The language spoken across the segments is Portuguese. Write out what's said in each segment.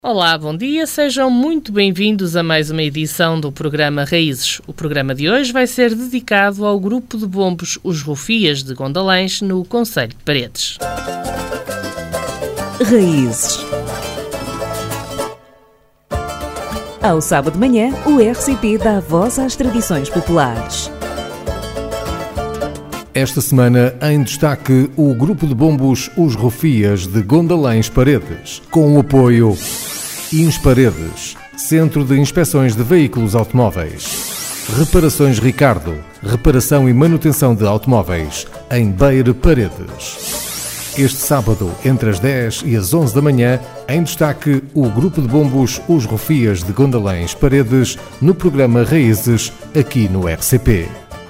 Olá, bom dia, sejam muito bem-vindos a mais uma edição do programa Raízes. O programa de hoje vai ser dedicado ao grupo de bombos Os Rufias de Gondalães, no concelho de Paredes. Raízes. Ao sábado de manhã, o RCP dá voz às tradições populares. Esta semana, em destaque, o grupo de bombos Os Rufias de Gondalães Paredes, com o apoio Insparedes, Centro de Inspeções de Veículos Automóveis. Reparações Ricardo, reparação e manutenção de automóveis, em Beire Paredes. Este sábado, entre as 10 e as 11 da manhã, em destaque, o grupo de bombos Os Rufias de Gondalães Paredes, no programa Raízes, aqui no RCP.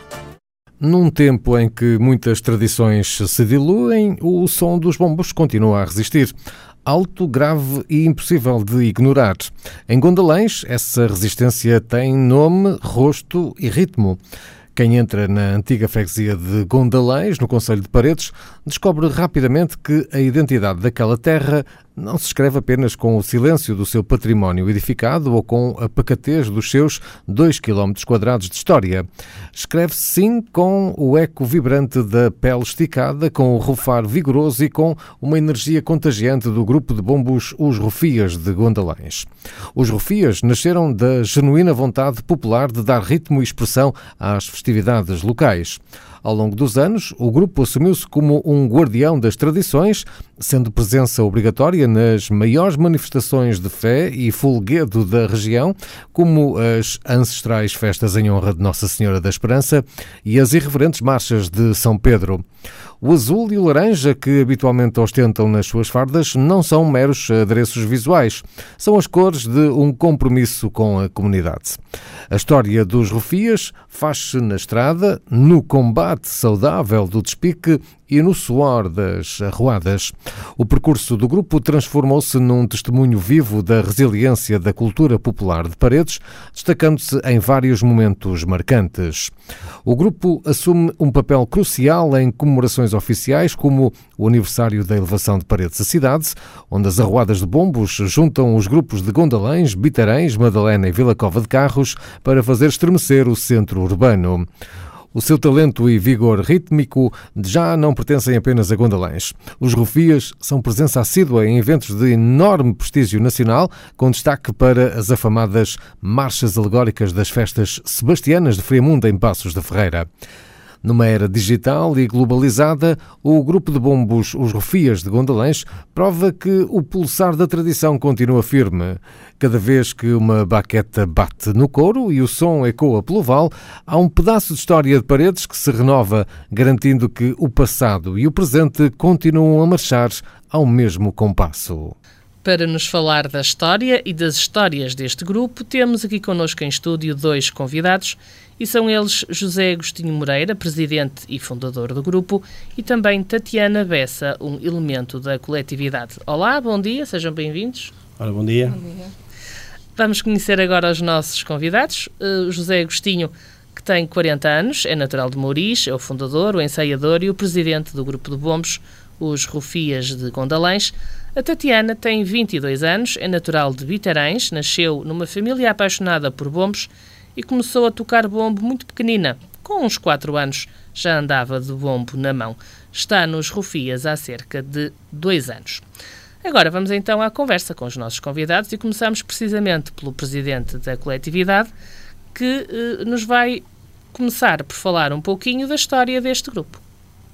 Num tempo em que muitas tradições se diluem, o som dos bombos continua a resistir. Alto, grave e impossível de ignorar. Em Gondalães, essa resistência tem nome, rosto e ritmo. Quem entra na antiga freguesia de Gondalães, no concelho de Paredes, descobre rapidamente que a identidade daquela terra não se escreve apenas com o silêncio do seu património edificado ou com a pacatez dos seus 2 km quadrados de história. Escreve-se sim com o eco vibrante da pele esticada, com o rufar vigoroso e com uma energia contagiante do grupo de bombos Os Rufias de Gondalães. Os Rufias nasceram da genuína vontade popular de dar ritmo e expressão às festividades locais. Ao longo dos anos, o grupo assumiu-se como um guardião das tradições, sendo presença obrigatória nas maiores manifestações de fé e folguedo da região, como as ancestrais festas em honra de Nossa Senhora da Esperança e as irreverentes marchas de São Pedro. O azul e o laranja que habitualmente ostentam nas suas fardas não são meros adereços visuais, são as cores de um compromisso com a comunidade. A história dos Rufias faz-se na estrada, no combate saudável do despique e no suor das arruadas. O percurso do grupo transformou-se num testemunho vivo da resiliência da cultura popular de Paredes, destacando-se em vários momentos marcantes. O grupo assume um papel crucial em comemorações oficiais, como o aniversário da elevação de Paredes à cidade, onde as arruadas de bombos juntam os grupos de Gondalães, Bitarães, Madalena e Vila Cova de Carros para fazer estremecer o centro urbano. O seu talento e vigor rítmico já não pertencem apenas a Gondalães. Os Rufias são presença assídua em eventos de enorme prestígio nacional, com destaque para as afamadas marchas alegóricas das festas sebastianas de Friamundo em Passos da Ferreira. Numa era digital e globalizada, o grupo de bombos Os Rufias de Gondalães prova que o pulsar da tradição continua firme. Cada vez que uma baqueta bate no couro e o som ecoa pelo vale, há um pedaço de história de Paredes que se renova, garantindo que o passado e o presente continuam a marchar ao mesmo compasso. Para nos falar da história e das histórias deste grupo, temos aqui connosco em estúdio 2 convidados, e são eles José Agostinho Moreira, presidente e fundador do grupo, e também Tatiana Bessa, um elemento da coletividade. Olá, bom dia, sejam bem-vindos. Ora, bom dia. Bom dia. Vamos conhecer agora os nossos convidados. José Agostinho, que tem 40 anos, é natural de Mouriz, é o fundador, o ensaiador e o presidente do grupo de bombos Os Rufias de Gondalães. A Tatiana tem 22 anos, é natural de Bitarães, nasceu numa família apaixonada por bombos e começou a tocar bombo muito pequenina. Com uns 4 anos já andava de bombo na mão. Está nos Rufias há cerca de 2 anos. Agora vamos então à conversa com os nossos convidados e começamos precisamente pelo presidente da coletividade, que nos vai começar por falar um pouquinho da história deste grupo.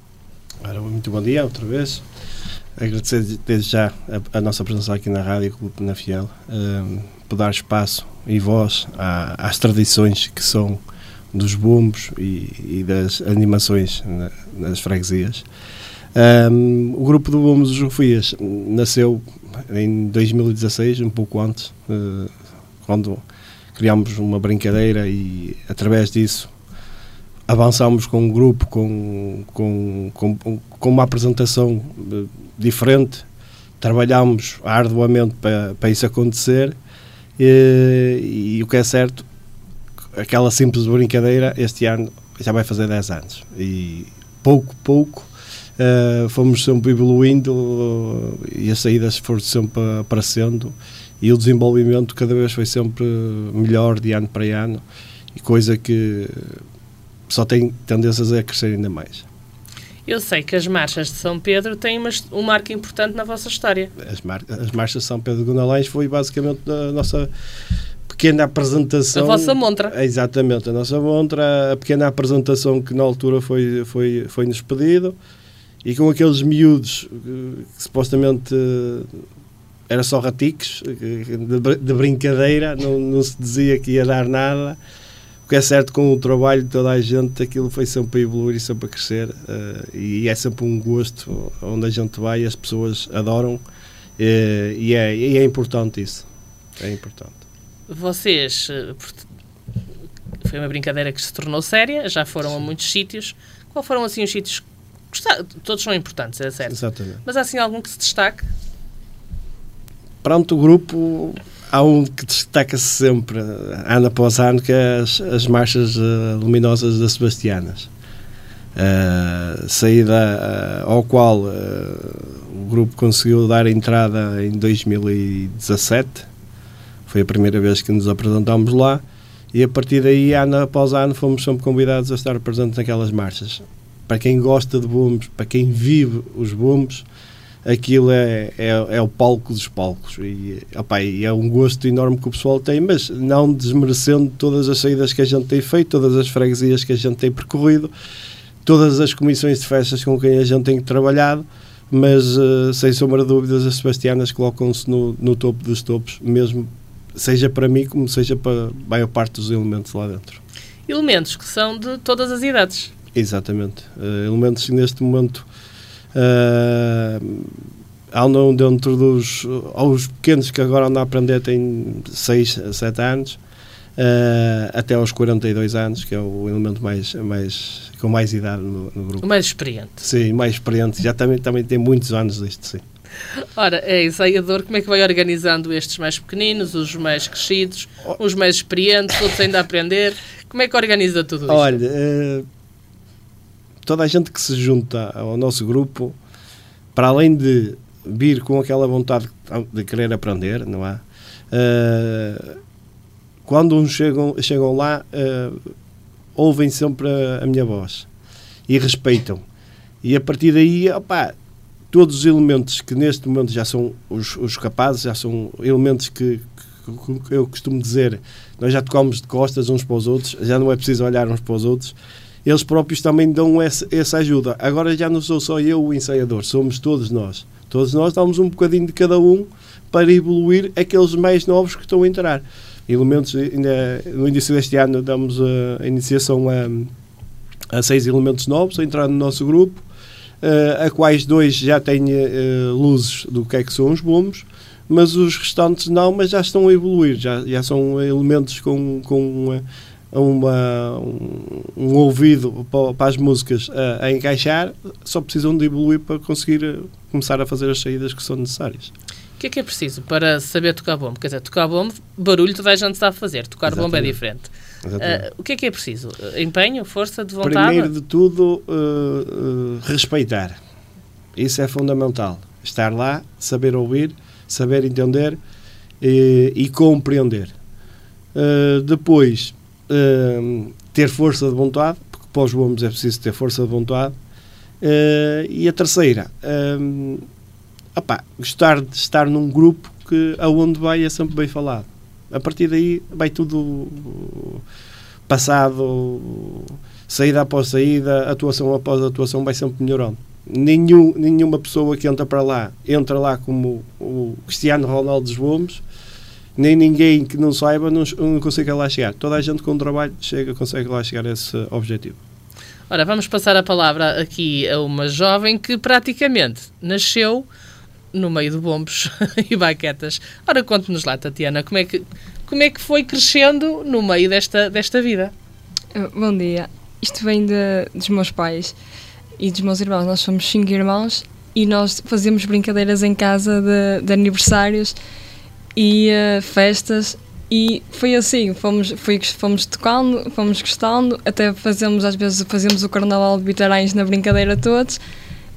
Ora, muito bom dia outra vez. Agradecer desde já a nossa presença aqui na Rádio Clube na Fiel, por dar espaço e voz às tradições que são dos bombos e das animações nas freguesias. O grupo de bombos dos Rufias nasceu em 2016, um pouco antes, quando criámos uma brincadeira e através disso avançámos com um grupo com uma apresentação diferente, trabalhámos arduamente para isso acontecer e o que é certo, aquela simples brincadeira este ano já vai fazer 10 anos e pouco fomos sempre evoluindo e as saídas foram sempre aparecendo e o desenvolvimento cada vez foi sempre melhor de ano para ano, e coisa que só tem tendências a crescer ainda mais. Eu sei que as marchas de São Pedro têm um marco importante na vossa história. As marchas de São Pedro de Gondalães foi basicamente a nossa pequena apresentação. A vossa montra. Exatamente, a nossa montra, a pequena apresentação que na altura foi-nos pedido, e com aqueles miúdos que supostamente era só raticos, de brincadeira, não se dizia que ia dar nada. O que é certo, com o trabalho de toda a gente, aquilo foi sempre a evoluir e sempre a crescer, e é sempre um gosto onde a gente vai, as pessoas adoram, e é importante isso. É importante. Vocês, foi uma brincadeira que se tornou séria, já foram a muitos sítios. Qual foram assim os sítios? Todos são importantes, é certo. Exatamente. Mas há assim algum que se destaque? Pronto, o grupo, há um que destaca-se sempre, ano após ano, que é as marchas luminosas das Sebastianas. Saída ao qual o grupo conseguiu dar entrada em 2017. Foi a primeira vez que nos apresentámos lá, e a partir daí, ano após ano, fomos sempre convidados a estar presentes naquelas marchas. Para quem gosta de bombos, para quem vive os bombos, aquilo é o palco dos palcos, e é um gosto enorme que o pessoal tem, mas não desmerecendo todas as saídas que a gente tem feito, todas as freguesias que a gente tem percorrido, todas as comissões de festas com quem a gente tem trabalhado, mas sem sombra de dúvidas as Sebastianas colocam-se no topo dos topos, mesmo seja para mim como seja para a maior parte dos elementos lá dentro. Elementos que são de todas as idades. Exatamente. Elementos que neste momento andam dentro aos pequenos que agora andam a aprender, têm 6 a 7 anos, até aos 42 anos, que é o elemento com mais idade no grupo. O mais experiente. Sim, mais experiente. Já também tem muitos anos disto, sim. Ora, é ensaiador, como é que vai organizando estes mais pequeninos, os mais crescidos, os mais experientes, todos ainda a aprender? Como é que organiza tudo isto? Olha, toda a gente que se junta ao nosso grupo, para além de vir com aquela vontade de querer aprender, não é? Quando uns chegam lá, ouvem sempre a minha voz e respeitam. E a partir daí, todos os elementos que neste momento já são os capazes, já são elementos que eu costumo dizer, nós já tocamos de costas uns para os outros, já não é preciso olhar uns para os outros, eles próprios também dão essa ajuda. Agora já não sou só eu o ensaiador, somos todos nós. Todos nós damos um bocadinho de cada um para evoluir aqueles mais novos que estão a entrar. Elementos, no início deste ano damos a iniciação a 6 elementos novos a entrar no nosso grupo, a quais 2 já têm luzes do que é que são os bombos, mas os restantes não, mas já estão a evoluir, já são elementos com um ouvido para as músicas a encaixar, só precisam de evoluir para conseguir começar a fazer as saídas que são necessárias. O que é preciso para saber tocar bombo? Quer dizer, tocar bombo, barulho toda a gente está a fazer, tocar bombo é diferente. O que é preciso? Empenho, força de vontade? Primeiro de tudo, respeitar. Isso é fundamental. Estar lá, saber ouvir, saber entender e compreender. Depois, ter força de vontade, porque para os bombos é preciso ter força de vontade. E a terceira, gostar de estar num grupo que aonde vai é sempre bem falado. A partir daí vai tudo passado, saída após saída, atuação após atuação, vai sempre melhorando. Nenhuma pessoa que entra lá como o Cristiano Ronaldo dos bombos, nem ninguém que não saiba não consegue lá chegar. Toda a gente com trabalho consegue lá chegar a esse objetivo. Ora, vamos passar a palavra aqui a uma jovem que praticamente nasceu no meio de bombos e baquetas. Ora, conte-nos lá, Tatiana, como é que foi crescendo no meio desta vida? Bom dia. Isto vem dos meus pais e dos meus irmãos. Nós somos 5 irmãos e nós fazemos brincadeiras em casa de aniversários e festas, e foi assim, fomos tocando, fomos gostando, até às vezes fazemos o carnaval de Bitarães na brincadeira todos,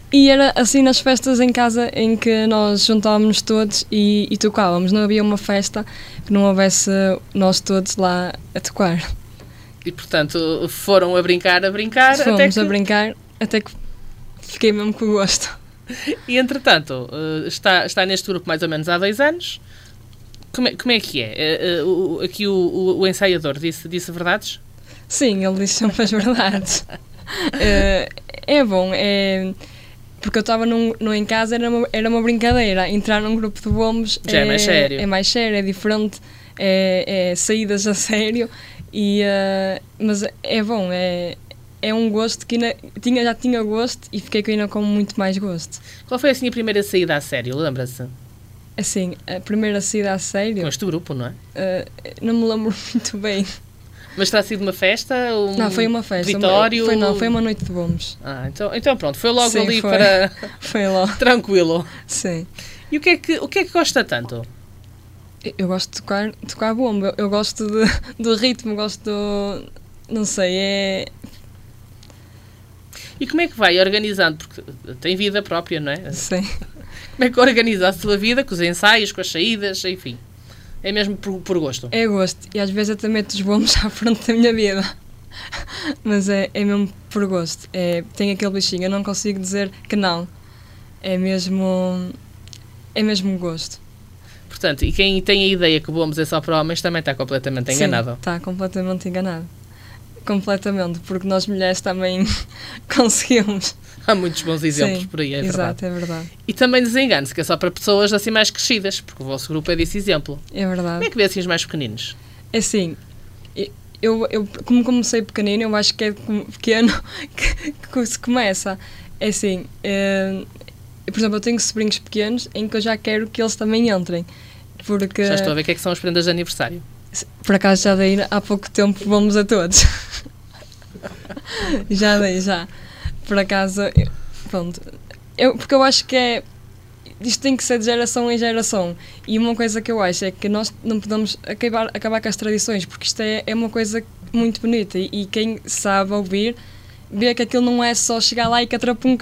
E era assim nas festas em casa em que nós juntávamos todos e tocávamos. Não havia uma festa que não houvesse nós todos lá a tocar. E, portanto, foram a brincar, Fomos a brincar até que fiquei mesmo com gosto. E, entretanto, está neste grupo mais ou menos há 2 anos. Como é que é? Aqui o ensaiador disse verdades? Sim, ele disse sempre as verdades. É bom, porque eu estava no em casa, era uma brincadeira. Entrar num grupo de bombos já é mais sério. É mais sério, é diferente, é saídas a sério, mas é bom, é um gosto que já tinha gosto e fiquei ainda com muito mais gosto. Qual foi assim a primeira saída a sério, lembra-se? Assim, a primeira saída a sério... Com este grupo, não é? Não me lembro muito bem. Mas terá sido uma festa? Não, foi uma festa. Vitório? Foi uma noite de bombos. Então pronto, foi logo Sim, ali foi. para... Foi logo. Tranquilo. Sim. E o que é que gosta tanto? Eu gosto de tocar bombo. Eu gosto do ritmo, gosto do... Não sei, E como é que vai organizando? Porque tem vida própria, não é? Sim. Como é que organiza a sua vida com os ensaios, com as saídas, enfim? É mesmo por gosto? É gosto. E às vezes até meto os bombos à frente da minha vida. Mas é mesmo por gosto. Tem aquele bichinho. Eu não consigo dizer que não. É mesmo gosto. Portanto, e quem tem a ideia que bombos é só para homens também está completamente enganado. Sim, está completamente enganado. Completamente. Porque nós mulheres também conseguimos. Há muitos bons exemplos. Sim, por aí, é verdade. Exato, é verdade. E também desengane-se que é só para pessoas assim mais crescidas, porque o vosso grupo é desse exemplo. É verdade. Como é que vê assim os mais pequeninos? É assim, eu como comecei pequenino, eu acho que é pequeno que se começa. É assim, por exemplo, eu tenho sobrinhos pequenos em que eu já quero que eles também entrem. Porque já estou a ver o que é que são as prendas de aniversário. Por acaso já dei há pouco tempo, vamos a todos. Já dei. Por acaso, pronto, porque eu acho que isto tem que ser de geração em geração, e uma coisa que eu acho é que nós não podemos acabar com as tradições, porque isto é uma coisa muito bonita, e quem sabe ouvir, vê que aquilo não é só chegar lá e catrapum,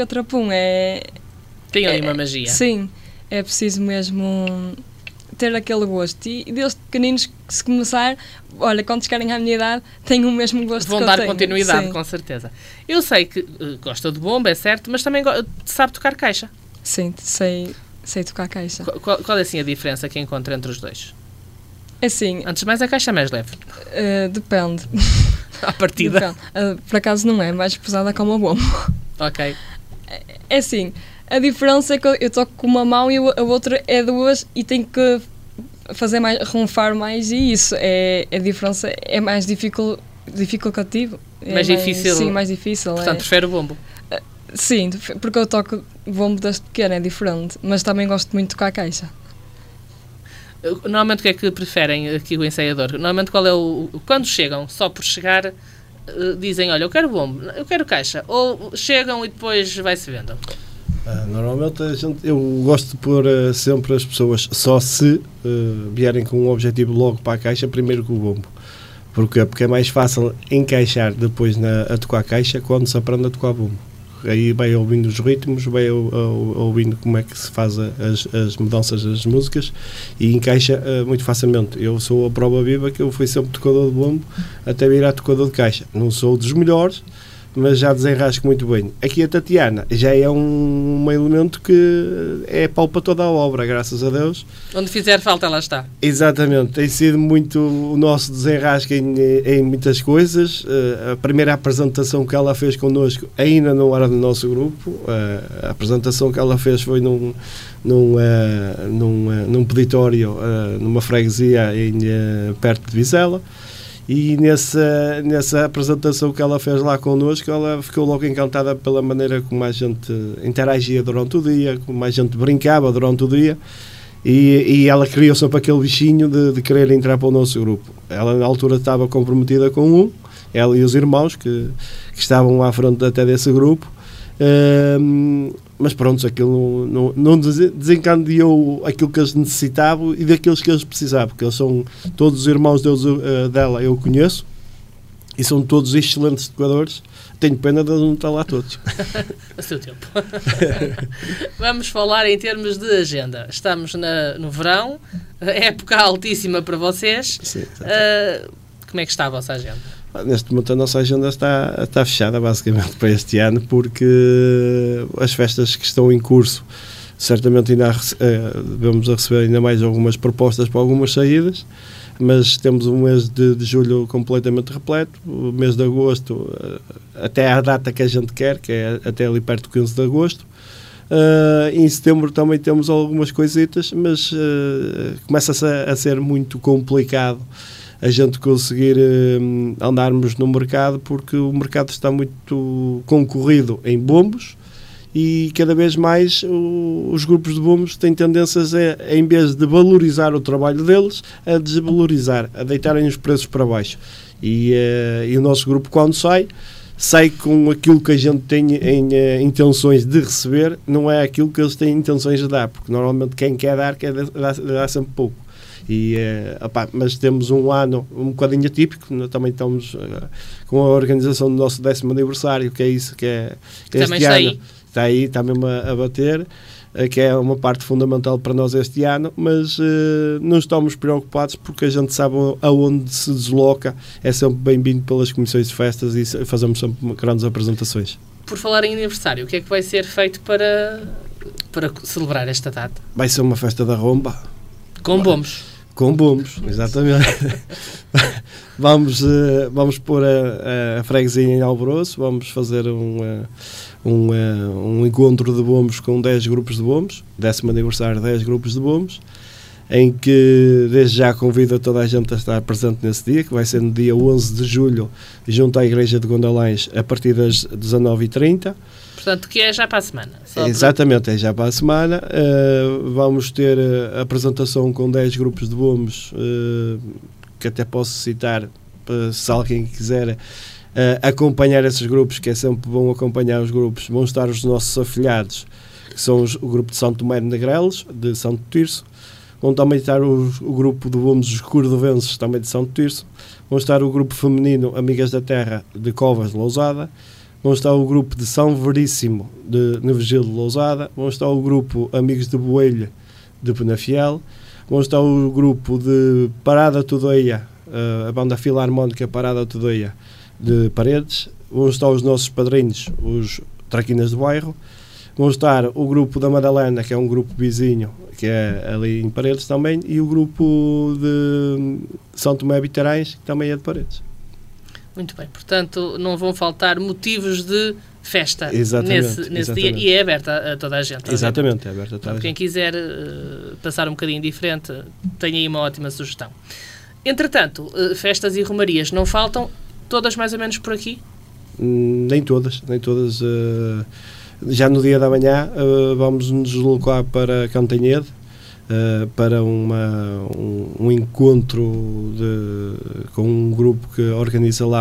tem ali uma magia. Sim, é preciso mesmo ter aquele gosto, e desde pequeninos, se começar, olha, quando chegarem à minha idade, têm o mesmo gosto que eu tenho. Vão dar continuidade, sim. Com certeza. Eu sei que gosta de bomba, é certo, mas também sabe tocar caixa. Sim, sei tocar caixa. Qual é assim a diferença que encontra entre os dois? Assim, antes de mais, a caixa é mais leve. Depende. À partida. Depende. Por acaso não é mais pesada como a bomba. Ok. É assim, a diferença é que eu toco com uma mão e a outra é duas, e tenho que fazer mais, ronfar mais, e isso a diferença é mais dificultativo. Mais difícil. Sim, mais difícil. Portanto, prefere o bombo. Sim, porque eu toco bombo desde pequeno, é diferente, mas também gosto muito de tocar a caixa. Normalmente o que é que preferem aqui o ensaiador? Normalmente qual é quando chegam, só por chegar, dizem, olha, eu quero bombo, eu quero caixa, ou chegam e depois vai-se vendo? Normalmente eu gosto de pôr sempre as pessoas, só se vierem com um objetivo logo para a caixa, primeiro com o bombo. Porque é mais fácil encaixar depois a tocar a caixa quando se aprende a tocar bombo. Aí vai ouvindo os ritmos, vai ouvindo como é que se faz as mudanças das músicas, e encaixa muito facilmente. Eu sou a prova viva que eu fui sempre tocador de bombo até virar tocador de caixa. Não sou dos melhores, mas já desenrasco muito bem. Aqui a Tatiana já é um elemento que é pau para toda a obra, graças a Deus. Onde fizer falta, ela está. Exatamente, tem sido muito o nosso desenrasque em muitas coisas. A primeira apresentação que ela fez connosco ainda não era do nosso grupo. A apresentação que ela fez foi num peditório, numa freguesia perto de Vizela. E nessa apresentação que ela fez lá connosco, ela ficou logo encantada pela maneira como a gente interagia durante o dia, como a gente brincava durante o dia, e ela criou sempre aquele bichinho de querer entrar para o nosso grupo. Ela na altura estava comprometida com ela e os irmãos que estavam à frente até desse grupo, mas pronto, aquilo não desencadeou aquilo que eles necessitavam e daqueles que eles precisavam, porque eles são todos os irmãos dela, eu conheço, e são todos excelentes tocadores. Tenho pena de não estar lá todos. A seu tempo. Vamos falar em termos de agenda. Estamos no verão, época altíssima para vocês. Sim, como é que está a vossa agenda? Neste momento a nossa agenda está fechada basicamente para este ano, porque as festas que estão em curso, certamente ainda devemos receber ainda mais algumas propostas para algumas saídas, mas temos um mês de julho completamente repleto, o mês de agosto até à data que a gente quer, que é até ali perto do 15 de agosto. Em setembro também temos algumas coisitas, mas começa a ser muito complicado a gente conseguir andarmos no mercado, porque o mercado está muito concorrido em bombos e cada vez mais os grupos de bombos têm tendências a, em vez de valorizar o trabalho deles, a desvalorizar, a deitarem os preços para baixo. E o nosso grupo, quando sai com aquilo que a gente tem em intenções de receber, não é aquilo que eles têm intenções de dar, porque normalmente quem quer dar dar sempre pouco. Mas temos um ano um bocadinho atípico, também estamos com a organização do nosso 10º aniversário, que é isso, que é este ano. Está aí, está mesmo a bater, que é uma parte fundamental para nós este ano, mas não estamos preocupados, porque a gente sabe aonde se desloca, é sempre bem-vindo pelas comissões de festas e fazemos sempre grandes apresentações. Por falar em aniversário, o que é que vai ser feito para celebrar esta data? Vai ser uma festa da romba. Com bombos. Com bombos, exatamente. Vamos pôr a freguesia em alvoroço, vamos fazer um encontro de bombos com 10 grupos de bombos, 10º aniversário, 10 grupos de bombos, em que desde já convido toda a gente a estar presente nesse dia, que vai ser no dia 11 de julho, junto à Igreja de Gondalães, a partir das 19h30. Portanto, que é já para a semana. Exatamente, é já para a semana. Vamos ter a apresentação com 10 grupos de bombos, que até posso citar, se alguém quiser acompanhar esses grupos, que é sempre bom acompanhar os grupos. Vão estar os nossos afiliados, que são o grupo de São Tomé de Negrelos, de Santo Tirso. Vão também estar o grupo de bombos dos cordovenses, também de Santo Tirso. Vão estar o grupo feminino Amigas da Terra, de Covas de Lousada. Vão estar o grupo de São Veríssimo, de Nevegil de Lousada. Vão estar o grupo Amigos de Boelho, de Penafiel. Vão estar o grupo de Parada Tudeia, a banda filarmónica Parada Tudeia, de Paredes. Vão estar os nossos padrinhos, os Traquinas do Bairro. Vão estar o grupo da Madalena, que é um grupo vizinho, que é ali em Paredes também, e o grupo de São Tomé Bitarães, que também é de Paredes. Muito bem, portanto, não vão faltar motivos de festa nesse dia, e é aberta a toda a gente. Exatamente, é aberta a toda a gente. Quem quiser passar um bocadinho diferente, tem aí uma ótima sugestão. Entretanto, festas e romarias não faltam, todas mais ou menos por aqui? Nem todas. Já no dia da manhã vamos nos deslocar para Cantanhede, para um encontro com um grupo que organiza lá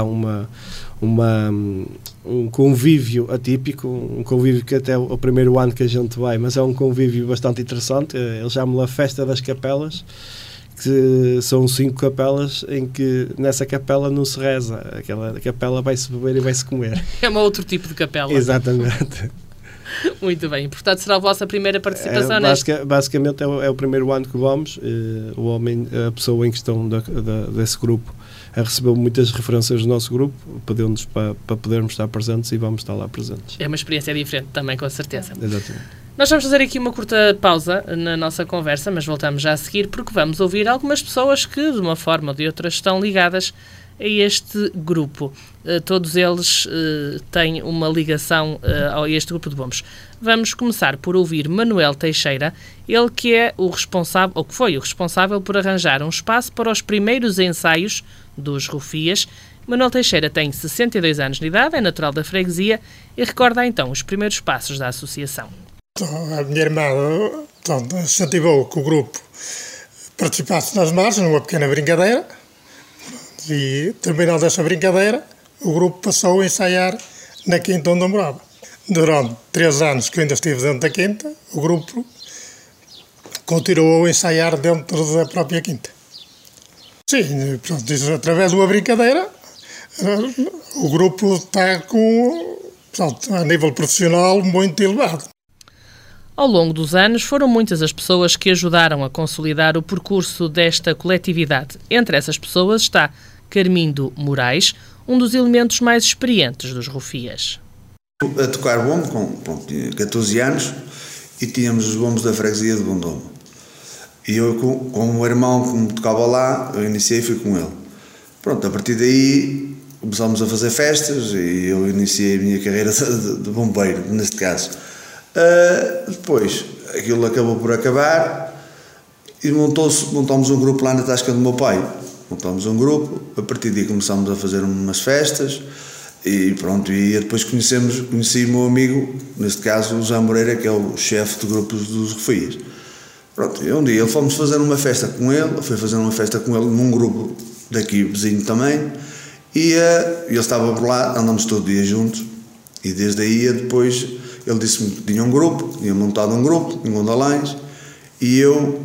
um convívio atípico, um convívio que até é o primeiro ano que a gente vai, mas é um convívio bastante interessante. Eles chamam a Festa das Capelas, que são 5 capelas, em que nessa capela não se reza, aquela capela vai-se beber e vai-se comer. É um outro tipo de capela. Exatamente. Muito bem, portanto será a vossa primeira participação basicamente é o primeiro ano que vamos. A pessoa em questão desse grupo recebeu muitas referências do nosso grupo, pediu-nos para podermos estar presentes, e vamos estar lá presentes. É uma experiência diferente também, com certeza. Exatamente. Nós vamos fazer aqui uma curta pausa na nossa conversa, mas voltamos já a seguir, porque vamos ouvir algumas pessoas que, de uma forma ou de outra, estão ligadas a este grupo. Todos eles têm uma ligação a este grupo de bombos. Vamos começar por ouvir Manuel Teixeira, ele que é o responsável, ou que foi o responsável por arranjar um espaço para os primeiros ensaios dos Rufias. Manuel Teixeira tem 62 anos de idade, é natural da freguesia e recorda então os primeiros passos da associação. A minha irmã incentivou que o grupo participasse nas marchas, numa pequena brincadeira, e terminando essa brincadeira, o grupo passou a ensaiar na quinta onde eu morava. Durante 3 anos que eu ainda estive dentro da quinta, o grupo continuou a ensaiar dentro da própria quinta. Sim, pronto, isso, através de uma brincadeira, o grupo está portanto, a nível profissional muito elevado. Ao longo dos anos, foram muitas as pessoas que ajudaram a consolidar o percurso desta coletividade. Entre essas pessoas está Carmindo Moraes, um dos elementos mais experientes dos Rufias. A tocar bombo com 14 anos e tínhamos os bombos da freguesia de Bondomo. E eu, com o irmão que me tocava lá, eu iniciei e fui com ele. Pronto, a partir daí começámos a fazer festas e eu iniciei a minha carreira de bombeiro, neste caso. Depois, aquilo acabou por acabar e montámos um grupo lá na tasca do meu pai. Montámos um grupo, a partir daí começámos a fazer umas festas e pronto, e depois conheci o meu amigo, neste caso o Zé Moreira, que é o chefe de grupos dos Rufias. Pronto, e um dia fomos fazer uma festa com ele, fui fazer uma festa com ele num grupo daqui vizinho também, e ele estava por lá, andamos todo dia juntos, e desde aí depois ele disse-me que tinha um grupo, tinha montado um grupo em Gondalães, e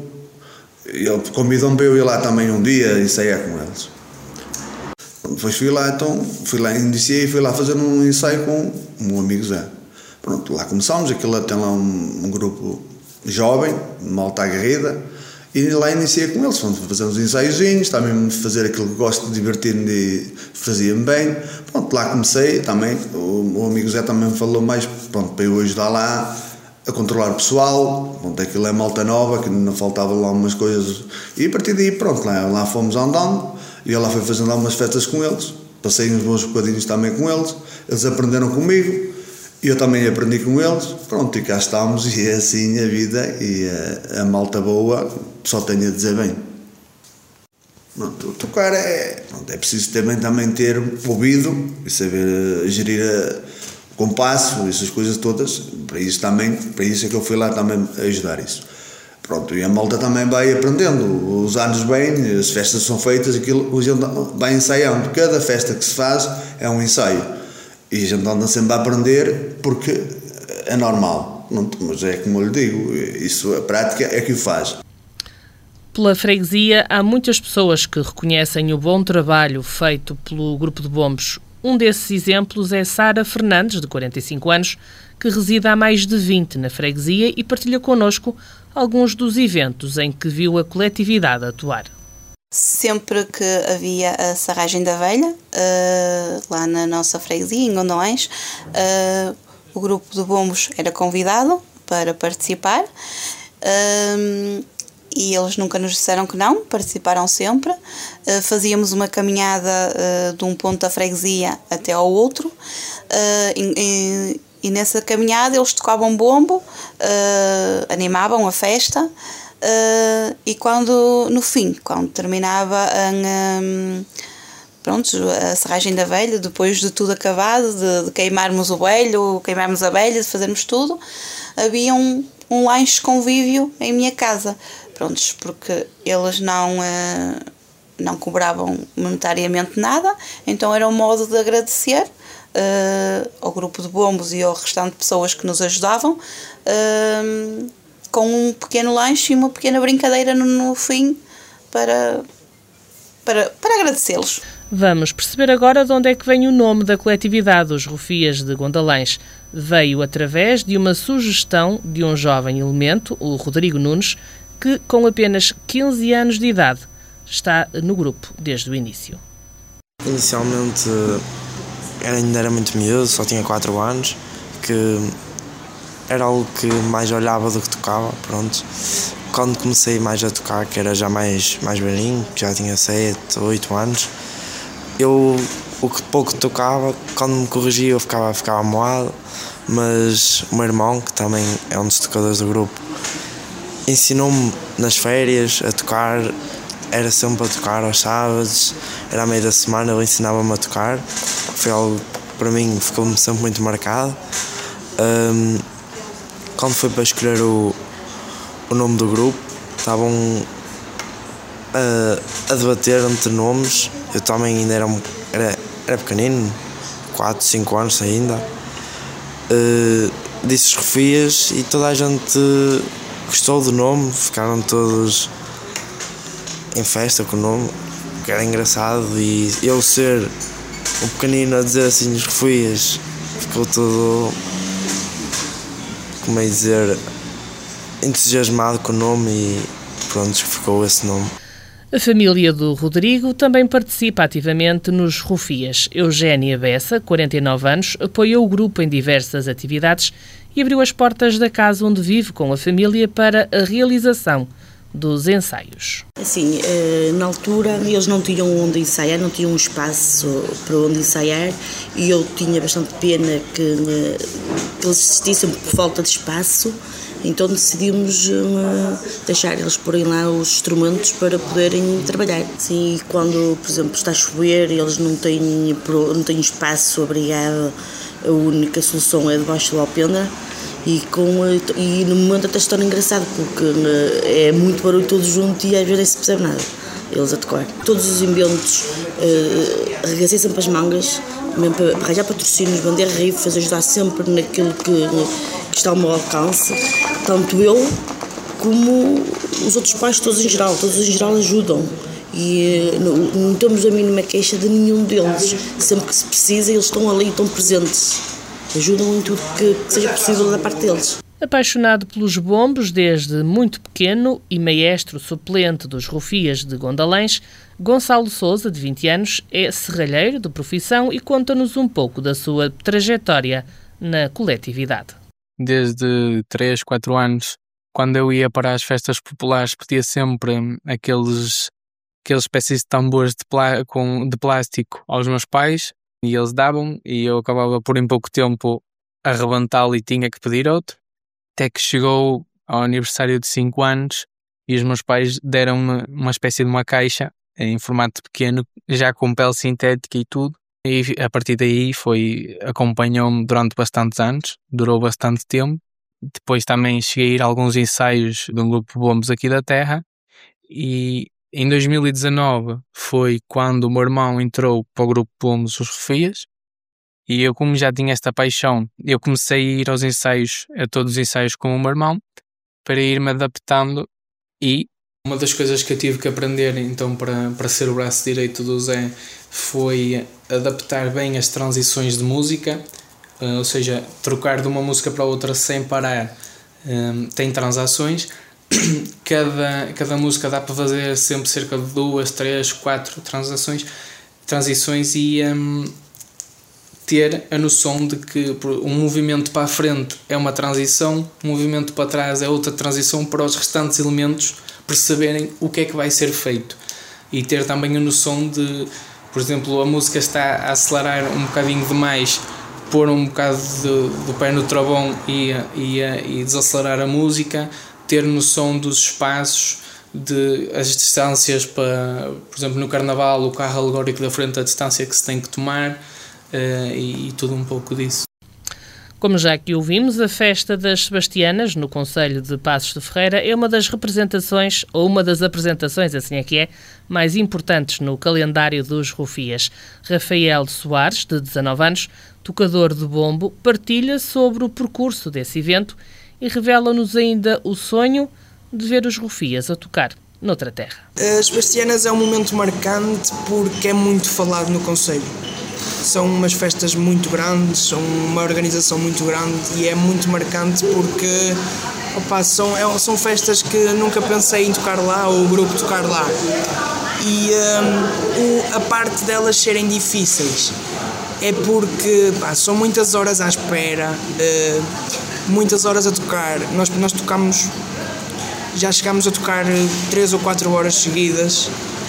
ele convidou-me para eu ir lá também um dia ensaiar com eles. Depois fui lá, iniciei e fui lá fazer um ensaio com o meu amigo Zé. Pronto, lá começámos, aquilo tem lá um grupo jovem, malta aguerrida, e lá iniciei com eles, fomos fazer uns ensaiozinhos, também fazer aquilo que gosto de divertir-me e fazia-me bem. Pronto, lá comecei também, o meu amigo Zé também me falou mais, pronto, para eu ajudar lá a controlar o pessoal, pronto, aquilo é malta nova, que não faltava lá umas coisas, e a partir daí, pronto, lá fomos andando, e eu lá fui fazendo algumas festas com eles, passei uns bons bocadinhos também com eles aprenderam comigo, e eu também aprendi com eles, pronto, e cá estamos, e é assim a vida, e a malta boa, só tenho a dizer bem. Pronto, tocar é preciso também ter ouvido, e saber gerir o compasso, essas coisas todas, para isso é que eu fui lá também ajudar isso. Pronto, e a malta também vai aprendendo, os anos bem, as festas são feitas, aquilo, a gente vai ensaiando, cada festa que se faz é um ensaio, e a gente anda sempre a aprender, porque é normal, mas é como eu lhe digo, isso, a prática é que o faz. Pela freguesia, há muitas pessoas que reconhecem o bom trabalho feito pelo Grupo de Bombos. Um desses exemplos é Sara Fernandes, de 45 anos, que reside há mais de 20 na freguesia e partilha connosco alguns dos eventos em que viu a coletividade atuar. Sempre que havia a Sarragem da Velha, lá na nossa freguesia, em Gondalães, o Grupo de Bombos era convidado para participar. E eles nunca nos disseram que não, participaram sempre. Fazíamos uma caminhada de um ponto da freguesia até ao outro, e nessa caminhada eles tocavam bombo, animavam a festa, e no fim, quando terminava a Serragem da Velha, depois de tudo acabado, de queimarmos o velho, queimarmos a velha, de fazermos tudo, havia um lanche convívio em minha casa. Prontos, porque eles não cobravam monetariamente nada, então era um modo de agradecer ao Grupo de Bombos e ao restante de pessoas que nos ajudavam, com um pequeno lanche e uma pequena brincadeira no fim para agradecê-los. Vamos perceber agora de onde é que vem o nome da coletividade, os Rufias de Gondalães. Veio através de uma sugestão de um jovem elemento, o Rodrigo Nunes, que com apenas 15 anos de idade está no grupo desde o início. Inicialmente ainda era muito miúdo, só tinha 4 anos, que era algo que mais olhava do que tocava, pronto. Quando comecei mais a tocar, que era já mais velhinho, que já tinha 7, 8 anos, o que pouco tocava, quando me corrigia eu ficava moado, mas o meu irmão, que também é um dos tocadores do grupo, ensinou-me nas férias a tocar, era sempre a tocar aos sábados, era à meia da semana, ele ensinava-me a tocar, foi algo que para mim ficou-me sempre muito marcado. Quando foi para escolher o nome do grupo, estavam a debater entre nomes, eu também ainda era pequenino, 4, 5 anos ainda, disse os Rufias e toda a gente gostou do nome, ficaram todos em festa com o nome, que era engraçado, e eu ser o pequenino a dizer assim os Rufias, ficou todo, como é dizer, entusiasmado com o nome e pronto, ficou esse nome. A família do Rodrigo também participa ativamente nos Rufias. Eugénia Bessa, 49 anos, apoiou o grupo em diversas atividades e abriu as portas da casa onde vive com a família para a realização dos ensaios. Assim, na altura eles não tinham onde ensaiar, não tinham um espaço para onde ensaiar e eu tinha bastante pena que eles desistissem por falta de espaço. Então decidimos deixar eles porem lá os instrumentos para poderem trabalhar. Sim, quando, por exemplo, está a chover e eles não têm espaço abrigado, a única solução é debaixo do alpendre e no momento até se torna engraçado porque é muito barulho todo junto e às vezes nem se percebe nada, eles a tocar. Todos os inventos, arregacei sempre as mangas, mesmo para arranjar patrocínios, vender rifas, ajudar sempre naquilo que está ao meu alcance, tanto eu como os outros pais, todos em geral ajudam e não temos a mínima queixa de nenhum deles, sempre que se precisa eles estão ali, estão presentes, ajudam em tudo que seja possível da parte deles. Apaixonado pelos bombos desde muito pequeno e maestro suplente dos Rufias de Gondalens, Gonçalo Sousa, de 20 anos, é serralheiro de profissão e conta-nos um pouco da sua trajetória na coletividade. Desde 3, 4 anos, quando eu ia para as festas populares, pedia sempre aqueles espécies de tambores de plástico aos meus pais e eles davam e eu acabava por em pouco tempo arrebentá-lo e tinha que pedir outro. Até que chegou ao aniversário de 5 anos e os meus pais deram-me uma espécie de uma caixa em formato pequeno, já com pele sintética e tudo. E a partir daí acompanhou-me durante bastantes anos, durou bastante tempo. Depois também cheguei a ir a alguns ensaios de um grupo de bombos aqui da terra. E em 2019 foi quando o meu irmão entrou para o grupo de bombos Os Rufias. E eu, como já tinha esta paixão, eu comecei a ir aos ensaios, a todos os ensaios com o meu irmão, para ir-me adaptando. E uma das coisas que eu tive que aprender então para ser o braço direito do Zé foi adaptar bem as transições de música, ou seja, trocar de uma música para outra sem parar, tem transações. Cada música dá para fazer sempre cerca de 2, 3, 4 transições e ter a noção de que um movimento para a frente é uma transição, um movimento para trás é outra transição, para os restantes elementos perceberem o que é que vai ser feito e ter também a noção de, por exemplo, a música está a acelerar um bocadinho demais, pôr um bocado do pé no travão e desacelerar a música, ter noção dos espaços, as distâncias para, por exemplo, no Carnaval, o carro alegórico da frente, a distância que se tem que tomar e tudo um pouco disso. Como já aqui ouvimos, a Festa das Sebastianas, no concelho de Passos de Ferreira, é uma das representações, ou uma das apresentações, assim é que é, mais importantes no calendário dos Rufias. Rafael Soares, de 19 anos, tocador de bombo, partilha sobre o percurso desse evento e revela-nos ainda o sonho de ver os Rufias a tocar noutra terra. As Sebastianas é um momento marcante porque é muito falado no concelho. São umas festas muito grandes, são uma organização muito grande e é muito marcante porque são festas que nunca pensei em tocar lá ou o grupo tocar lá. E a parte delas serem difíceis é porque são muitas horas à espera, muitas horas a tocar. Nós tocamos, já chegámos a tocar 3 ou 4 horas seguidas.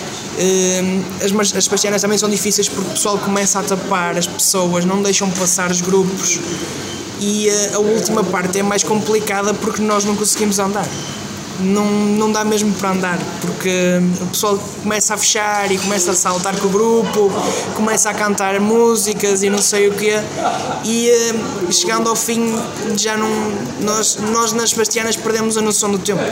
As Sebastianas também são difíceis porque o pessoal começa a tapar as pessoas, não deixam passar os grupos e a última parte é mais complicada porque nós não conseguimos andar, não dá mesmo para andar porque o pessoal começa a fechar e começa a saltar com o grupo, começa a cantar músicas e não sei o quê e chegando ao fim já não, nós nas Sebastianas perdemos a noção do tempo.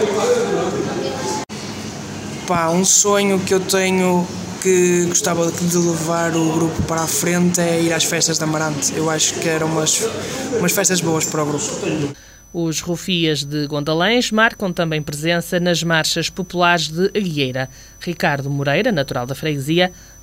Um sonho que eu tenho que gostava de levar o grupo para a frente é ir às festas de Amarante. Eu acho que eram umas festas boas para o grupo. Os Rufias de Gondalens marcam também presença nas marchas populares de Aguieira. Ricardo Moreira, natural da freguesia,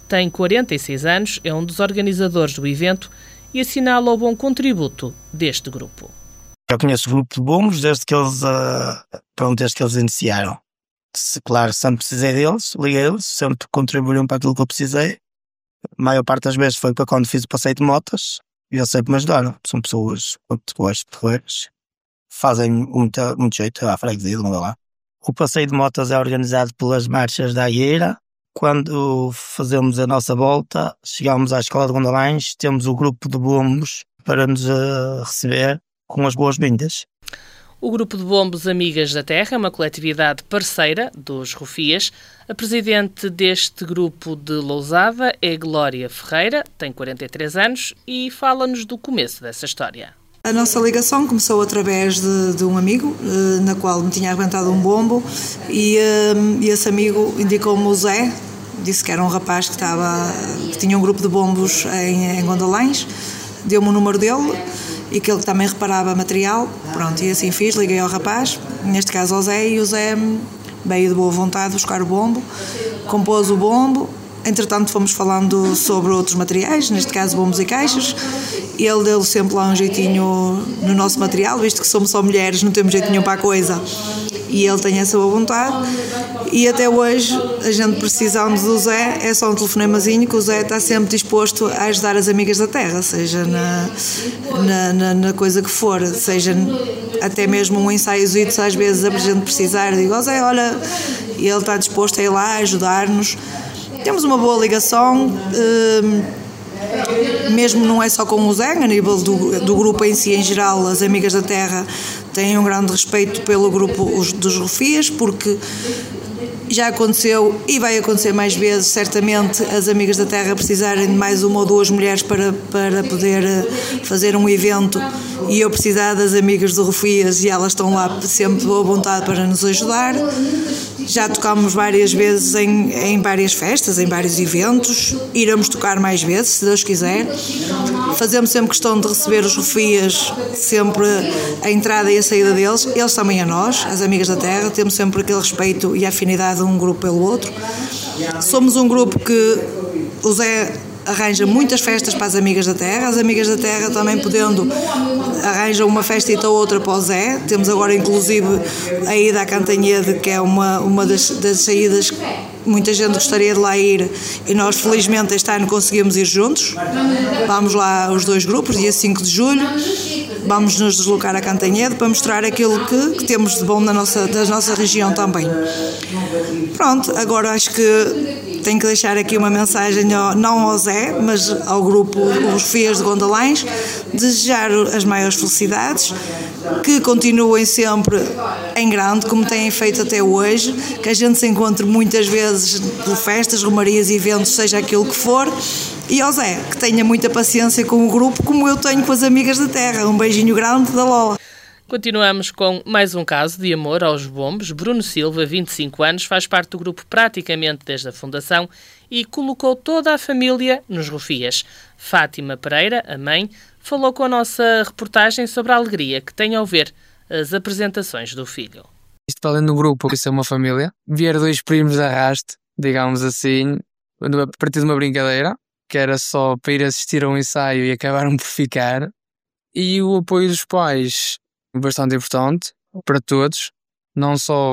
tem 46 anos, é um dos organizadores do evento e assinala o bom contributo deste grupo. Eu conheço o grupo de bombos desde que eles iniciaram. Claro, sempre precisei deles, liguei eles, sempre contribuíram para aquilo que eu precisei. A maior parte das vezes foi para quando fiz o passeio de motas e eles sempre me ajudaram. São pessoas muito boas, porreiras, fazem muito jeito à freguesia, não é lá. O passeio de motas é organizado pelas marchas da Agueira. Quando fazemos a nossa volta, chegamos à Escola de Gondalães, temos o grupo de bombos para nos receber com as boas-vindas. O Grupo de Bombos Amigas da Terra é uma coletividade parceira dos Rufias. A presidente deste grupo de Lousada é Glória Ferreira, tem 43 anos e fala-nos do começo dessa história. A nossa ligação começou através de um amigo, na qual me tinha arrebentado um bombo, e esse amigo indicou-me o Zé, disse que era um rapaz que tinha um grupo de bombos em Gondalães, deu-me o número dele e que ele também reparava material. Pronto, e assim fiz, liguei ao rapaz, neste caso ao Zé, e o Zé veio de boa vontade buscar o bombo, compôs o bombo. Entretanto fomos falando sobre outros materiais, neste caso bombos e caixas, e ele deu sempre lá um jeitinho no nosso material, visto que somos só mulheres, não temos jeitinho para a coisa, e ele tem essa boa vontade. E até hoje, a gente precisando do Zé, é só um telefonemazinho que o Zé está sempre disposto a ajudar as amigas da terra, seja na coisa que for, seja até mesmo um ensaiozinho, às vezes a gente precisar, digo ao Zé, olha, e ele está disposto a ir lá ajudar-nos. Temos uma boa ligação, mesmo não é só com o Zé, a nível do grupo em si, em geral, as Amigas da Terra têm um grande respeito pelo grupo dos Rufias, porque já aconteceu e vai acontecer mais vezes, certamente, as Amigas da Terra precisarem de mais uma ou duas mulheres para poder fazer um evento, e eu precisar das Amigas do Rufias, e elas estão lá sempre de boa vontade para nos ajudar. Já tocámos várias vezes em várias festas, em vários eventos, iremos tocar mais vezes, se Deus quiser. Fazemos sempre questão de receber os Rufias, sempre a entrada e a saída deles, eles também a nós, as Amigas da Terra, temos sempre aquele respeito e afinidade de um grupo pelo outro. Somos um grupo que o Zé arranja muitas festas para as Amigas da Terra, as Amigas da Terra também podendo arranjam uma festa ou outra para o Zé. Temos agora inclusive a ida à Cantanhede, que é uma das saídas que muita gente gostaria de lá ir, e nós felizmente este ano conseguimos ir juntos. Vamos lá os dois grupos, dia 5 de julho, vamos nos deslocar à Cantanhede para mostrar aquilo que temos de bom da nossa região também. Pronto, agora acho que tenho que deixar aqui uma mensagem, não ao Zé, mas ao grupo Os Rufias de Gondalães, desejar as maiores felicidades, que continuem sempre em grande, como têm feito até hoje, que a gente se encontre muitas vezes por festas, romarias, eventos, seja aquilo que for, e ao Zé, que tenha muita paciência com o grupo, como eu tenho com as Amigas da Terra. Um beijinho grande da Lola. Continuamos com mais um caso de amor aos bombos. Bruno Silva, 25 anos, faz parte do grupo praticamente desde a fundação e colocou toda a família nos Rufias. Fátima Pereira, a mãe, falou com a nossa reportagem sobre a alegria que tem ao ver as apresentações do filho. Isto para além do grupo, isso é uma família. Vieram dois primos de arraste, digamos assim, a partir de uma brincadeira, que era só para ir assistir a um ensaio e acabaram por ficar. E o apoio dos pais, bastante importante para todos, não só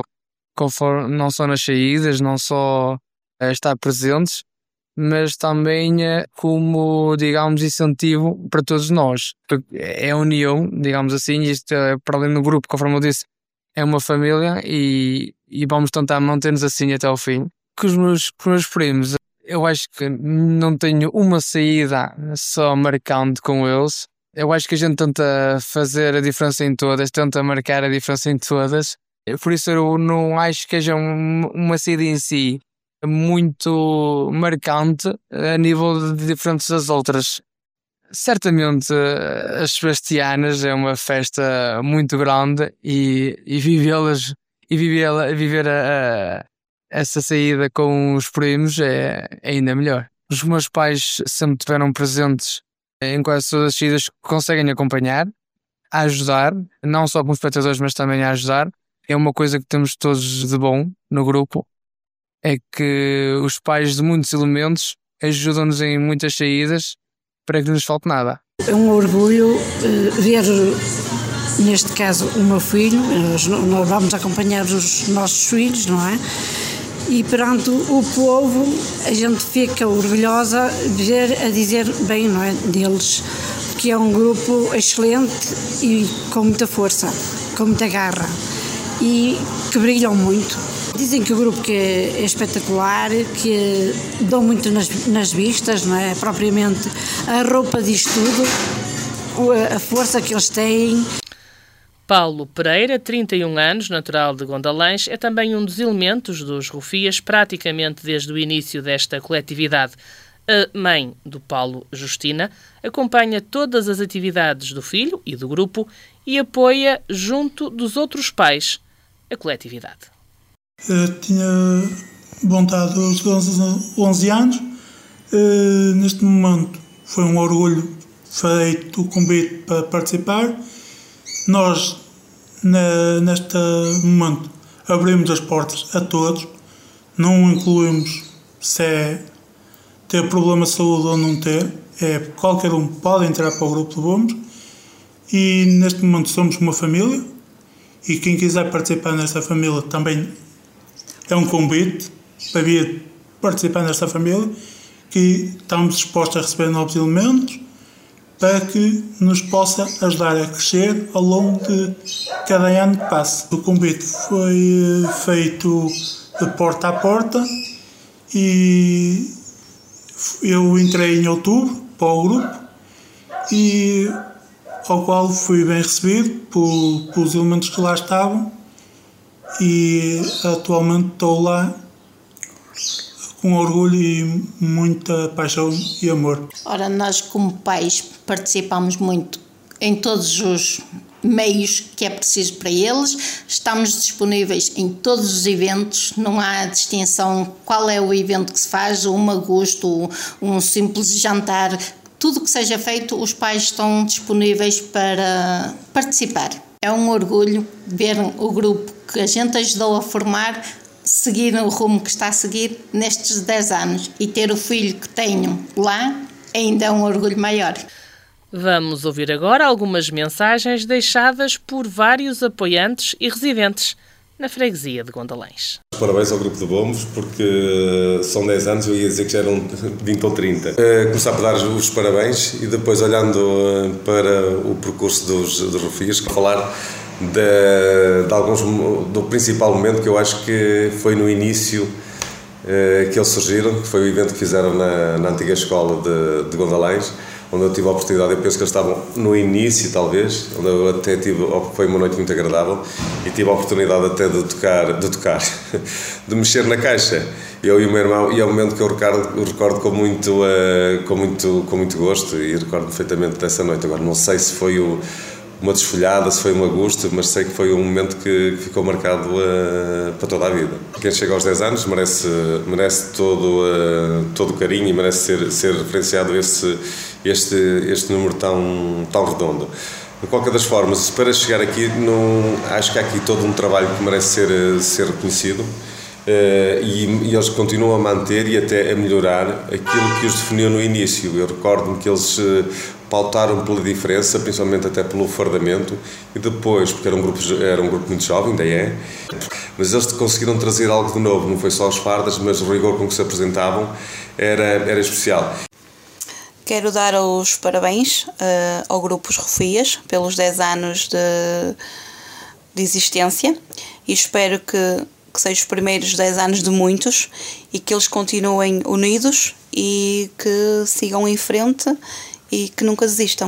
nas saídas, não só estar presentes, mas também como, digamos, incentivo para todos nós. É a união, digamos assim, isto é, para além do grupo, conforme eu disse, é uma família e vamos tentar manter-nos assim até ao fim. Com os meus primos, eu acho que não tenho uma saída só marcante com eles. Eu acho que a gente tenta fazer a diferença em todas, tenta marcar a diferença em todas. Por isso eu não acho que haja uma saída em si muito marcante a nível de diferentes das outras. Certamente as sebastianas é uma festa muito grande e viver essa saída com os primos é ainda melhor. Os meus pais sempre estiveram presentes em quase todas as saídas que conseguem acompanhar, a ajudar, não só como espectadores, mas também a ajudar. É uma coisa que temos todos de bom no grupo, é que os pais de muitos elementos ajudam-nos em muitas saídas para que não nos falte nada. É um orgulho ver, neste caso, o meu filho. Nós vamos acompanhar os nossos filhos, não é? E perante o povo a gente fica orgulhosa de ver a dizer bem, não é, deles, que é um grupo excelente e com muita força, com muita garra e que brilham muito. Dizem que o grupo que é espetacular, que dão muito nas vistas, não é? Propriamente a roupa diz tudo, a força que eles têm. Paulo Pereira, 31 anos, natural de Gondalães, é também um dos elementos dos Rufias praticamente desde o início desta coletividade. A mãe do Paulo, Justina, acompanha todas as atividades do filho e do grupo e apoia, junto dos outros pais, a coletividade. Eu tinha vontade aos 11 anos. Neste momento foi um orgulho feito o convite para participar. Nós, neste momento, abrimos as portas a todos, não incluímos se é ter problema de saúde ou não ter, qualquer um pode entrar para o grupo de bombos e neste momento somos uma família e quem quiser participar nesta família também é um convite para vir participar nesta família, que estamos dispostos a receber novos elementos para que nos possa ajudar a crescer ao longo de cada ano que passa. O convite foi feito de porta a porta e eu entrei em outubro para o grupo e ao qual fui bem recebido pelos elementos que lá estavam e atualmente estou lá com orgulho e muita paixão e amor. Ora, nós como pais participamos muito em todos os meios que é preciso para eles, estamos disponíveis em todos os eventos, não há distinção qual é o evento que se faz, um agosto, um simples jantar, tudo que seja feito, os pais estão disponíveis para participar. É um orgulho ver o grupo que a gente ajudou a formar seguir o rumo que está a seguir nestes 10 anos e ter o filho que tenho lá ainda é um orgulho maior. Vamos ouvir agora algumas mensagens deixadas por vários apoiantes e residentes na freguesia de Gondalães. Parabéns ao grupo de bombos, porque são 10 anos, eu ia dizer que já eram 20 ou 30. Começar por dar os parabéns e depois olhando para o percurso dos Rufias, falar de alguns, do principal momento que eu acho que foi no início que eles surgiram, que foi o evento que fizeram na antiga escola de Gondalães, onde eu tive a oportunidade, eu penso que eles estavam no início talvez, onde eu até foi uma noite muito agradável e tive a oportunidade até de tocar, de mexer na caixa, eu e o meu irmão, e é um momento que eu recordo com muito gosto e recordo perfeitamente dessa noite. Agora não sei se foi uma desfolhada, se foi um agosto, mas sei que foi um momento que ficou marcado para toda a vida. Quem chega aos 10 anos merece todo o carinho e merece ser referenciado este número tão redondo. De qualquer das formas, para chegar aqui, acho que há aqui todo um trabalho que merece ser reconhecido e eles continuam a manter e até a melhorar aquilo que os definiu no início. Eu recordo-me que eles pautaram pela diferença, principalmente até pelo fardamento, e depois, porque era um grupo muito jovem, ainda é, mas eles conseguiram trazer algo de novo, não foi só os fardas, mas o rigor com que se apresentavam era especial. Quero dar os parabéns ao grupo Os Rufias pelos 10 anos de existência e espero que sejam os primeiros 10 anos de muitos e que eles continuem unidos e que sigam em frente e que nunca desistam.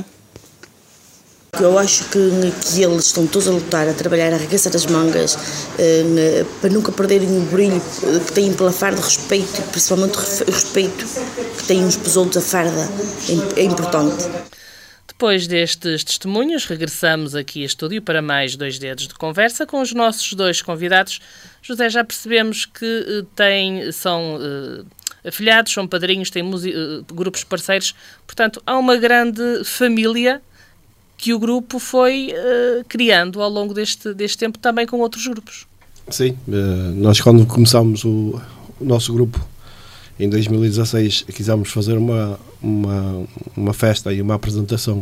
Eu acho que eles estão todos a lutar, a trabalhar, a arregaçar as mangas, para nunca perderem o brilho que têm pela farda, respeito, principalmente o respeito que têm uns pelos outros, a farda, é importante. Depois destes testemunhos, regressamos aqui a estúdio para mais 2 dedos de conversa com os nossos 2 convidados. José, já percebemos que são afilhados, são padrinhos, têm grupos parceiros, portanto, há uma grande família que o grupo foi criando ao longo deste tempo também com outros grupos. Sim, nós quando começámos o nosso grupo em 2016 quisemos fazer uma festa e uma apresentação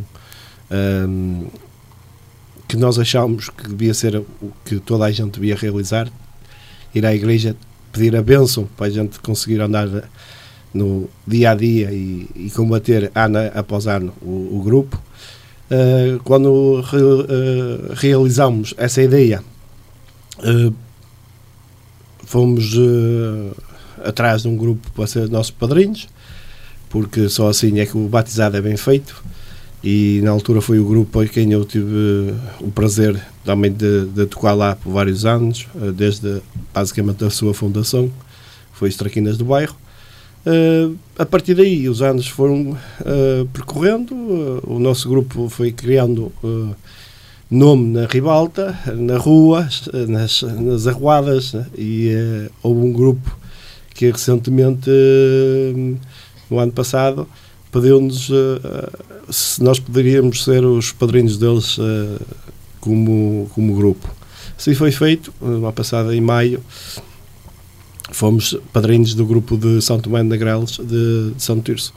que nós achámos que devia ser o que toda a gente devia realizar, ir à igreja pedir a bênção para a gente conseguir andar no dia a dia e combater ano após ano o grupo. Quando realizamos essa ideia, fomos atrás de um grupo para ser nossos padrinhos, porque só assim é que o batizado é bem feito, e na altura foi o grupo a quem eu tive o prazer também de tocar lá por vários anos, desde basicamente a sua fundação, foi os Traquinas do Bairro. A partir daí os anos foram percorrendo, o nosso grupo foi criando nome na ribalta, na rua, nas arruadas, e houve um grupo que recentemente, no ano passado, pediu-nos se nós poderíamos ser os padrinhos deles como grupo. Assim foi feito, no ano passado, em maio, fomos padrinhos do grupo de São Tomé de Negreles de São Tirso.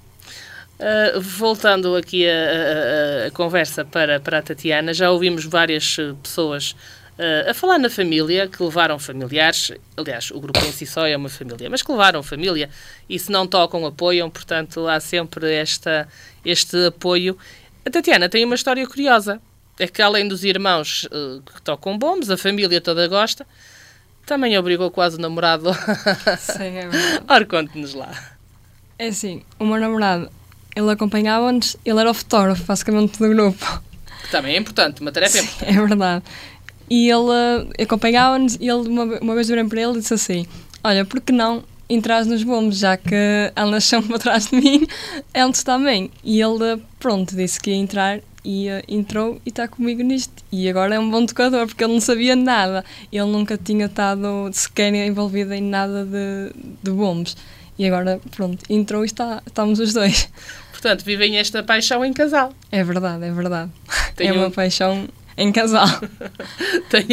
Voltando aqui a conversa para a Tatiana, já ouvimos várias pessoas a falar na família, que levaram familiares, aliás, o grupo em si só é uma família, mas que levaram família, e se não tocam, apoiam, portanto há sempre este apoio. A Tatiana tem uma história curiosa, é que além dos irmãos que tocam bombos, a família toda gosta, também obrigou quase o namorado. Sim, é verdade. Ora, conte-nos lá. É assim, o meu namorado, ele acompanhava-nos, ele era o fotógrafo, basicamente, do grupo. Que também é importante, uma tarefa importante. É verdade. E ele acompanhava-nos e ele, uma vez virei para ele e disse assim: olha, por que não entras nos bombos, já que andas sempre atrás de mim, antes também. E ele, pronto, disse que ia entrar e entrou e está comigo nisto. E agora é um bom tocador, porque ele não sabia nada. Ele nunca tinha estado sequer envolvido em nada de bombos. E agora, pronto, entrou e estamos os dois. Portanto, vivem esta paixão em casal. É verdade, é verdade. É uma paixão em casal. Tem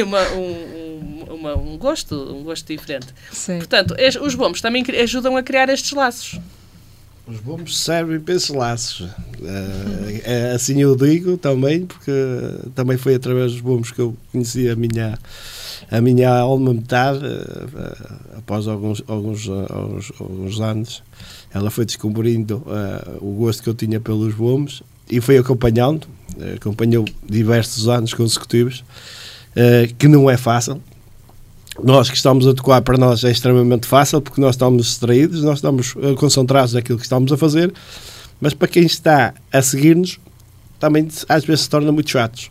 um gosto diferente. Sim. Portanto, os bombos também ajudam a criar estes laços. Os bombos servem para esses laços. Assim eu digo também, porque também foi através dos bombos que eu conheci a minha alma metade. Após alguns anos, ela foi descobrindo o gosto que eu tinha pelos bombos e foi acompanhou diversos anos consecutivos, que não é fácil. Nós que estamos a tocar, para nós é extremamente fácil, porque nós estamos distraídos, nós estamos concentrados naquilo que estamos a fazer, mas para quem está a seguir-nos, também às vezes se torna muito chatos.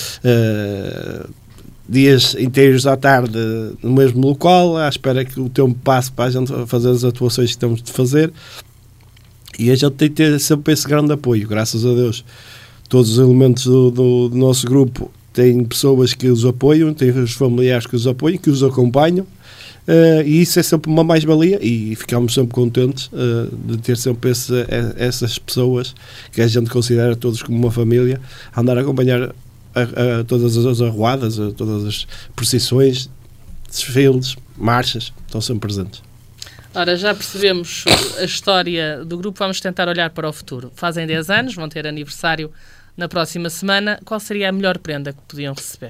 Dias inteiros à tarde no mesmo local, à espera que o tempo passe para a gente fazer as atuações que temos de fazer, e a gente tem que ter sempre esse grande apoio, graças a Deus. Todos os elementos do nosso grupo têm pessoas que os apoiam, têm os familiares que os apoiam, que os acompanham, e isso é sempre uma mais-valia, e ficamos sempre contentes de ter sempre essas pessoas que a gente considera todos como uma família, a andar a acompanhar a todas as arruadas, a todas as procissões, desfiles, marchas, estão sempre presentes. Ora, já percebemos a história do grupo, vamos tentar olhar para o futuro. Fazem 10 anos, vão ter aniversário na próxima semana. Qual seria a melhor prenda que podiam receber?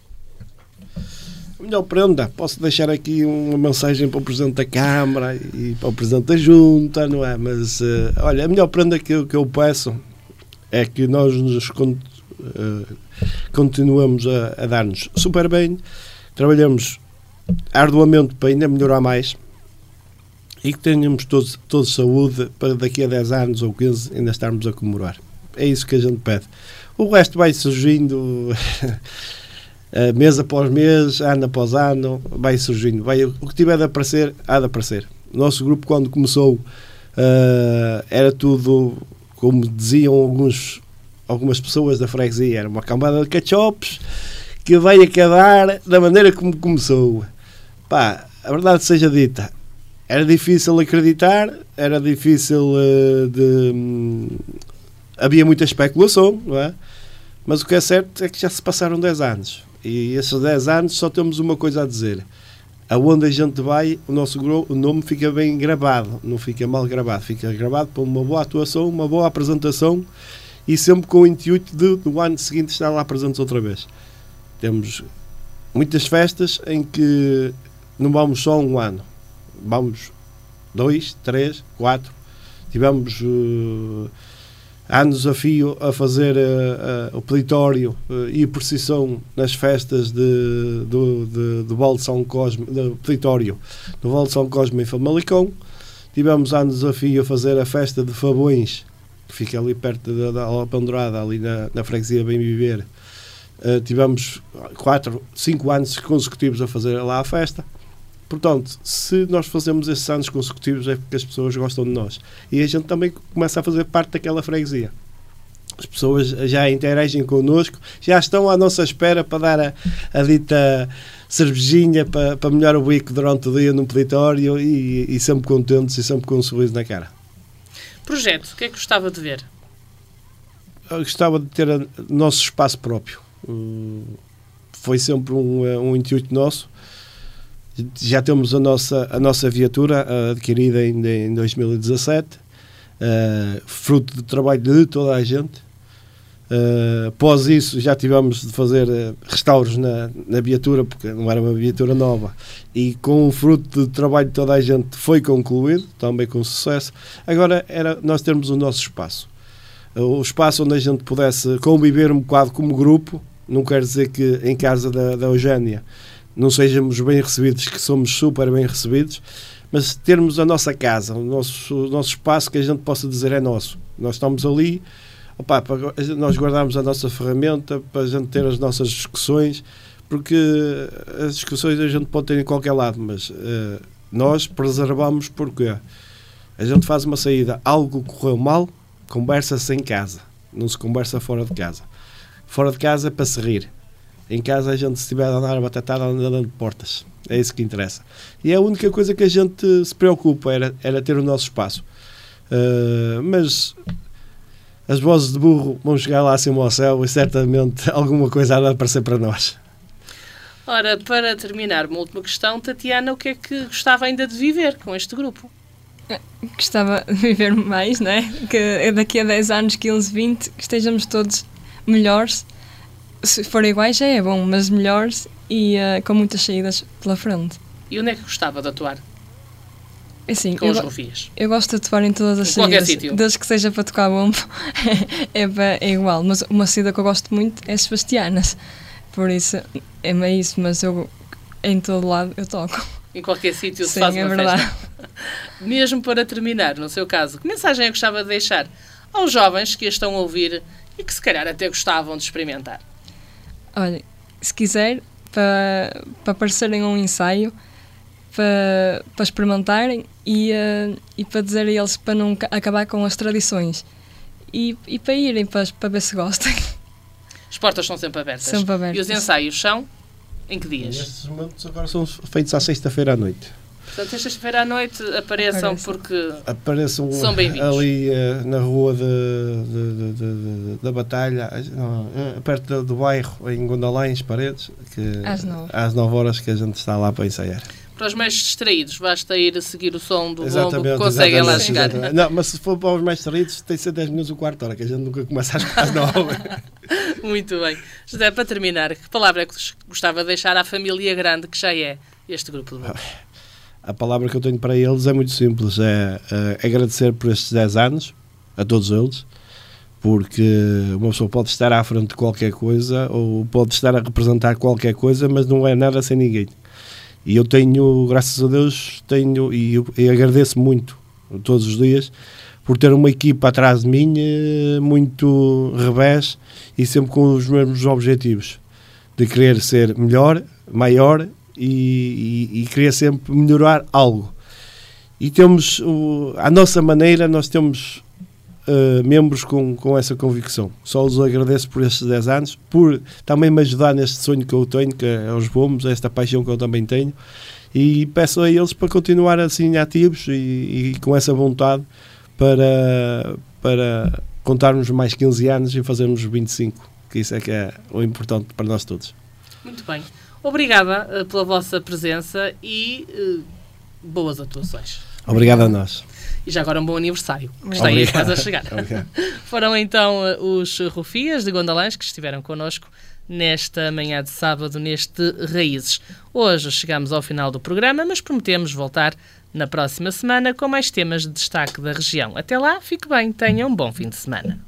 A melhor prenda? Posso deixar aqui uma mensagem para o Presidente da Câmara e para o Presidente da Junta, não é? Mas, olha, a melhor prenda que eu peço é que nós nos continuamos a dar-nos super bem, trabalhamos arduamente para ainda melhorar mais e que tenhamos todos saúde para daqui a 10 anos ou 15 ainda estarmos a comemorar. É isso que a gente pede. O resto vai surgindo mês após mês, ano após ano, vai surgindo. O que tiver de aparecer, há de aparecer. O nosso grupo, quando começou, era tudo, como diziam algumas pessoas da freguesia, era uma cambada de cachopos que vai acabar da maneira como começou. Pá, a verdade seja dita, era difícil acreditar, era difícil havia muita especulação, não é? Mas o que é certo é que já se passaram 10 anos. E esses 10 anos só temos uma coisa a dizer. aonde a gente vai, o nome fica bem gravado, não fica mal gravado, fica gravado para uma boa atuação, uma boa apresentação e sempre com o intuito de no ano seguinte estar lá presentes outra vez. Temos muitas festas em que não vamos só um ano, vamos 2, 3, 4. Tivemos anos a fio a fazer o peditório e a procissão nas festas do Val de São Cosme, do peditório do Val de São Cosme em Famalicão. Tivemos anos a fio a fazer a festa de Fabões, que fica ali perto da Alpendurada, ali na freguesia Bem Viver. Tivemos 4, 5 anos consecutivos a fazer lá a festa. Portanto, se nós fazemos esses anos consecutivos é porque as pessoas gostam de nós. E a gente também começa a fazer parte daquela freguesia. As pessoas já interagem connosco, já estão à nossa espera para dar a dita cervejinha para melhorar o bico durante o dia num peditório e sempre contentes e sempre com um sorriso na cara. Projeto, o que é que gostava de ver? Eu gostava de ter o nosso espaço próprio. Foi sempre um intuito nosso. Já temos a nossa viatura adquirida em 2017, fruto do trabalho de toda a gente. Após isso já tivemos de fazer restauros na viatura, porque não era uma viatura nova, e com o fruto do trabalho de toda a gente foi concluído, também com sucesso. Agora era nós termos o nosso espaço, o espaço onde a gente pudesse conviver um bocado como grupo. Não quer dizer que em casa da Eugénia não sejamos bem recebidos, que somos super bem recebidos, mas termos a nossa casa, o nosso espaço que a gente possa dizer é nosso. Nós estamos ali, para nós guardarmos a nossa ferramenta, para a gente ter as nossas discussões, porque as discussões a gente pode ter em qualquer lado, mas nós preservamos porque a gente faz uma saída, algo correu mal, conversa-se em casa, não se conversa fora de casa. Fora de casa é para se rir. Em casa a gente, se estiver a andar a batatada, anda dando portas. É isso que interessa. E a única coisa que a gente se preocupa era ter o nosso espaço. Mas as vozes de burro vão chegar lá acima ao céu e certamente alguma coisa há de aparecer para nós. Ora, para terminar, uma última questão. Tatiana, o que é que gostava ainda de viver com este grupo? Gostava de viver mais, não é? Que daqui a 10 anos, 15, 20, que estejamos todos melhores. Se forem iguais já é bom, mas melhores e com muitas saídas pela frente. E onde é que gostava de atuar? Assim, com os Rufias? Eu gosto de atuar em todas as saídas. Qualquer sítio. Desde que seja para tocar bombo, é igual. Mas uma saída que eu gosto muito é Sebastianas. Por isso, é isso, mas eu em todo lado eu toco. Em qualquer sítio se faz uma festa. Mesmo para terminar, no seu caso, que mensagem é que gostava de deixar aos jovens que a estão a ouvir e que se calhar até gostavam de experimentar? Olha, se quiser, para aparecerem a um ensaio, para experimentarem e para dizer a eles para não acabar com as tradições e para irem para ver se gostam. As portas são sempre abertas. Sempre abertas. E os ensaios são em que dias? Estes momentos agora são feitos à sexta-feira à noite. Portanto, sexta-feira à noite apareçam porque são bem-vindos. Ali na rua da Batalha, perto do bairro, em Gondalães, Paredes, às 9 horas que a gente está lá para ensaiar. Para os mais distraídos, basta ir a seguir o som do bombo que conseguem lá chegar. Não, mas se for para os mais distraídos, tem que ser 10 minutos ou quarto hora, que a gente nunca começa às 9. Muito bem. José, para terminar, que palavra é que gostava de deixar à família grande que já é este grupo de bombo? A palavra que eu tenho para eles é muito simples, é agradecer por estes 10 anos, a todos eles, porque uma pessoa pode estar à frente de qualquer coisa ou pode estar a representar qualquer coisa, mas não é nada sem ninguém. E eu tenho, graças a Deus, e agradeço muito, todos os dias, por ter uma equipa atrás de mim muito revés e sempre com os mesmos objetivos, de querer ser melhor, maior e querer sempre melhorar algo. E temos, à nossa maneira, nós temos membros com essa convicção. Só os agradeço por estes 10 anos, por também me ajudar neste sonho que eu tenho, que é os bombos, esta paixão que eu também tenho, e peço a eles para continuar assim ativos e com essa vontade para contarmos mais 15 anos e fazermos 25, que isso é que é o importante para nós todos. Muito bem. Obrigada pela vossa presença e boas atuações. Obrigado a nós. E já agora um bom aniversário. Está aí quase a chegar. Foram então os Rufias de Gondalães que estiveram connosco nesta manhã de sábado, neste Raízes. Hoje chegamos ao final do programa, mas prometemos voltar na próxima semana com mais temas de destaque da região. Até lá, fique bem, tenham um bom fim de semana.